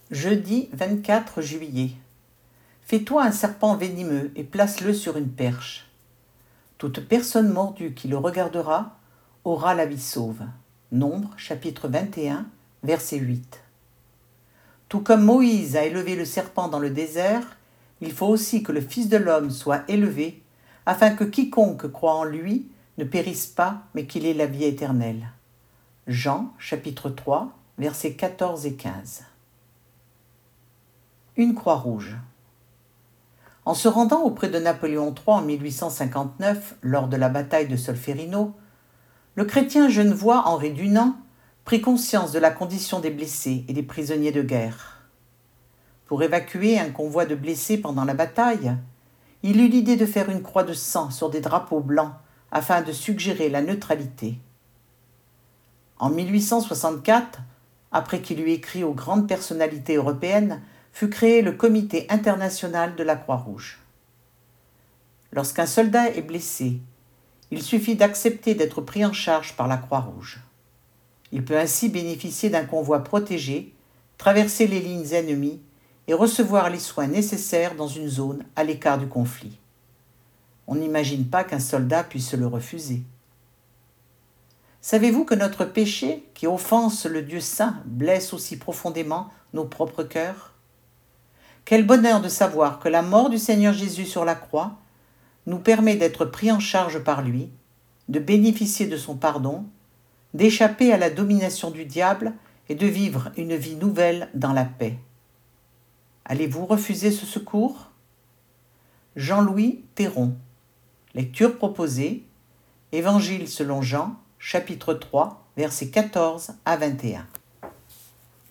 Jeudi 24 juillet. Fais-toi un serpent venimeux et place-le sur une perche. Toute personne mordue qui le regardera aura la vie sauve. Nombre, chapitre 21, verset 8. Tout comme Moïse a élevé le serpent dans le désert, il faut aussi que le Fils de l'homme soit élevé, afin que quiconque croit en lui ne périsse pas, mais qu'il ait la vie éternelle. Jean, chapitre 3, versets 14 et 15. Une croix rouge. En se rendant auprès de Napoléon III en 1859, lors de la bataille de Solferino, le chrétien genevois Henri Dunant prit conscience de la condition des blessés et des prisonniers de guerre. Pour évacuer un convoi de blessés pendant la bataille, il eut l'idée de faire une croix de sang sur des drapeaux blancs afin de suggérer la neutralité. En 1864, après qu'il eut écrit aux grandes personnalités européennes, fut créé le Comité international de la Croix-Rouge. Lorsqu'un soldat est blessé, il suffit d'accepter d'être pris en charge par la Croix-Rouge. Il peut ainsi bénéficier d'un convoi protégé, traverser les lignes ennemies et recevoir les soins nécessaires dans une zone à l'écart du conflit. On n'imagine pas qu'un soldat puisse le refuser. Savez-vous que notre péché, qui offense le Dieu saint, blesse aussi profondément nos propres cœurs ? Quel bonheur de savoir que la mort du Seigneur Jésus sur la croix nous permet d'être pris en charge par lui, de bénéficier de son pardon, d'échapper à la domination du diable et de vivre une vie nouvelle dans la paix. Allez-vous refuser ce secours ? Jean-Louis Théron. Lecture proposée. Évangile selon Jean, chapitre 3, versets 14 à 21.